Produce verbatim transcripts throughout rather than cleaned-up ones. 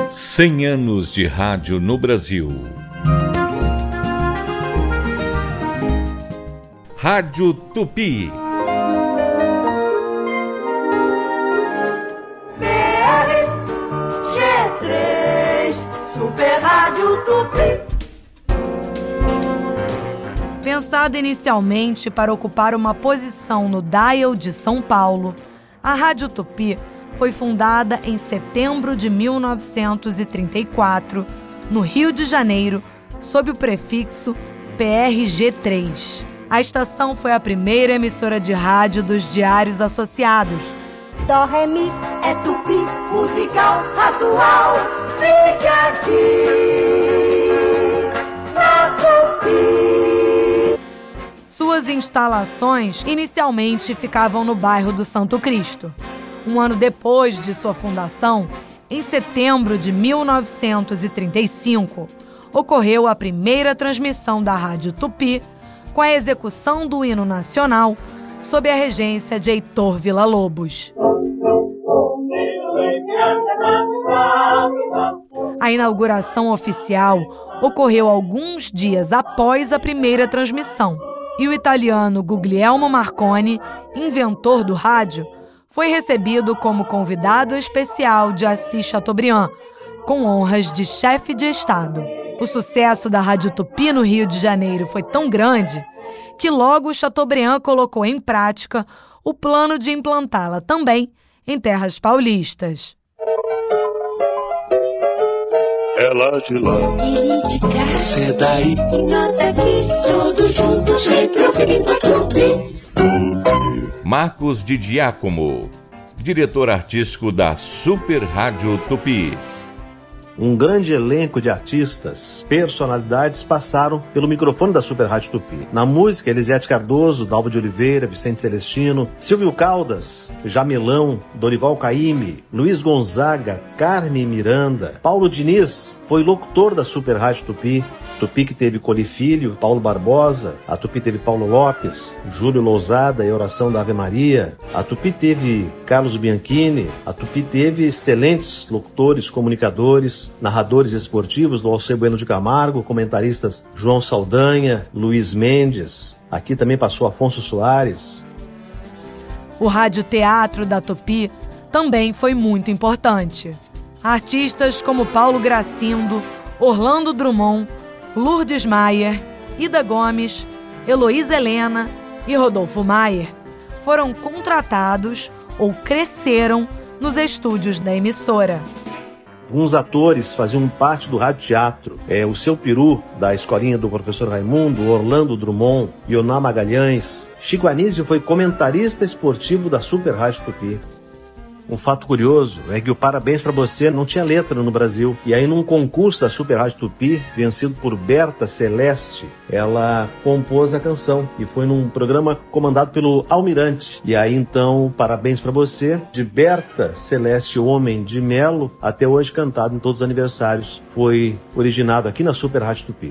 cem anos de rádio no Brasil. Rádio Tupi. B R G três, Super Rádio Tupi. Pensada inicialmente para ocupar uma posição no dial de São Paulo, a Rádio Tupi foi fundada em setembro de mil novecentos e trinta e quatro, no Rio de Janeiro, sob o prefixo P R G três. A estação foi a primeira emissora de rádio dos Diários Associados. Dó, Ré, Mi, é Tupi, musical, atual. Fique aqui na Tupi. Suas instalações inicialmente ficavam no bairro do Santo Cristo. Um ano depois de sua fundação, em setembro de mil novecentos e trinta e cinco, ocorreu a primeira transmissão da Rádio Tupi com a execução do hino nacional sob a regência de Heitor Villa-Lobos. A inauguração oficial ocorreu alguns dias após a primeira transmissão e o italiano Guglielmo Marconi, inventor do rádio, foi recebido como convidado especial de Assis Chateaubriand, com honras de chefe de Estado. O sucesso da Rádio Tupi no Rio de Janeiro foi tão grande que logo Chateaubriand colocou em prática o plano de implantá-la também em terras paulistas. Ela de lá, Ele de cá, você é daí, e nós daqui, todos juntos, sempre ouvindo a Tupi. Marcos Di Giacomo, diretor artístico da Super Rádio Tupi. Um grande elenco de artistas, personalidades passaram pelo microfone da Super Rádio Tupi. Na música, Elisete Cardoso, Dalva de Oliveira, Vicente Celestino, Silvio Caldas, Jamelão, Dorival Caymmi, Luiz Gonzaga, Carme Miranda, Paulo Diniz foi locutor da Super Rádio Tupi. Tupi que teve Coli Filho, Paulo Barbosa, a Tupi teve Paulo Lopes, Júlio Lousada e Oração da Ave Maria, a Tupi teve Carlos Bianchini, a Tupi teve excelentes locutores, comunicadores, narradores esportivos do Alceu Bueno de Camargo, comentaristas João Saldanha, Luiz Mendes, aqui também passou Afonso Soares. O radioteatro da Tupi também foi muito importante. Artistas como Paulo Gracindo, Orlando Drummond, Lourdes Maier, Ida Gomes, Heloísa Helena e Rodolfo Maier foram contratados ou cresceram nos estúdios da emissora. Alguns atores faziam parte do radioteatro. É, o Seu Peru, da escolinha do professor Raimundo, Orlando Drummond, Ioná Magalhães. Chico Anísio foi comentarista esportivo da Super Rádio Tupi. Um fato curioso é que o Parabéns Pra Você não tinha letra no Brasil. E aí, num concurso da Super Rádio Tupi, vencido por Berta Celeste, ela compôs a canção. E foi num programa comandado pelo Almirante. E aí, então, Parabéns Pra Você, de Berta Celeste Homem de Melo, até hoje cantado em todos os aniversários. Foi originado aqui na Super Rádio Tupi.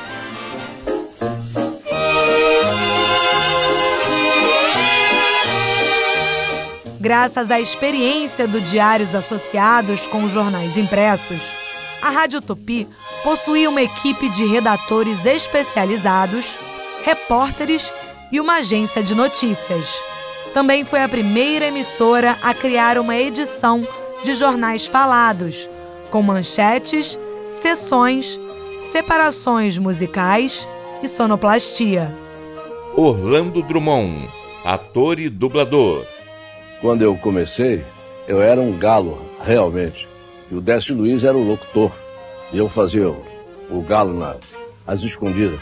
Graças à experiência do Diários Associados com os jornais impressos, a Rádio Tupi possuía uma equipe de redatores especializados, repórteres e uma agência de notícias. Também foi a primeira emissora a criar uma edição de jornais falados, com manchetes, sessões, separações musicais e sonoplastia. Orlando Drummond, ator e dublador. Quando eu comecei, eu era um galo, realmente. E o Décio Luiz era o locutor. E eu fazia o, o galo na, às escondidas.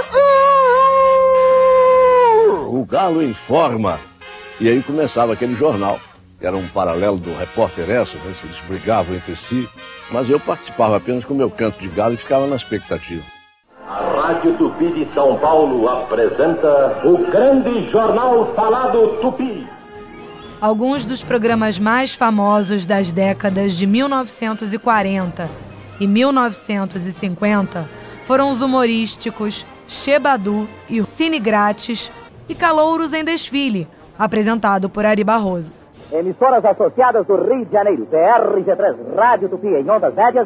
O galo em forma. E aí começava aquele jornal. Era um paralelo do Repórter Essa, né? Eles brigavam entre si. Mas eu participava apenas com o meu canto de galo e ficava na expectativa. A Rádio Tupi de São Paulo apresenta o grande jornal falado Tupi. Alguns dos programas mais famosos das décadas de mil novecentos e quarenta e mil novecentos e cinquenta foram os humorísticos Chebadu e o Cine Grátis e Calouros em Desfile, apresentado por Ari Barroso. Emissoras associadas do Rio de Janeiro, P R G três, Rádio Tupi em ondas médias.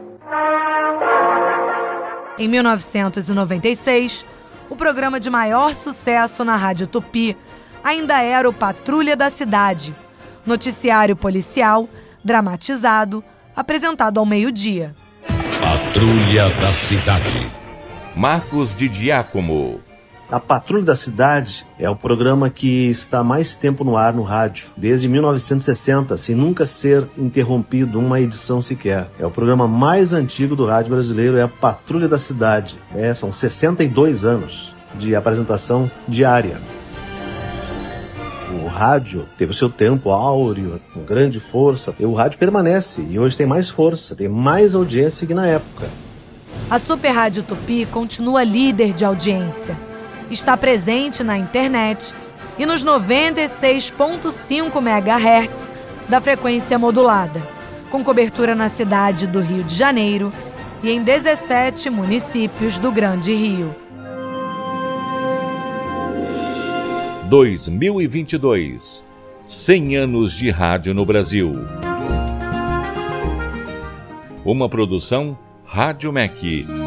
Em mil novecentos e noventa e seis, o programa de maior sucesso na Rádio Tupi ainda era o Patrulha da Cidade, noticiário policial, dramatizado, apresentado ao meio-dia. Patrulha da Cidade. Marcos de Giacomo. A Patrulha da Cidade é o programa que está mais tempo no ar no rádio, desde mil novecentos e sessenta, sem nunca ser interrompido uma edição sequer. É o programa mais antigo do rádio brasileiro, é a Patrulha da Cidade. É, são sessenta e dois anos de apresentação diária. O rádio teve o seu tempo áureo, com grande força. E o rádio permanece e hoje tem mais força, tem mais audiência que na época. A Super Rádio Tupi continua líder de audiência. Está presente na internet e nos noventa e seis vírgula cinco megahertz da frequência modulada, com cobertura na cidade do Rio de Janeiro e em dezessete municípios do Grande Rio. dois mil e vinte e dois. cem anos de rádio no Brasil. Uma produção Rádio M E C.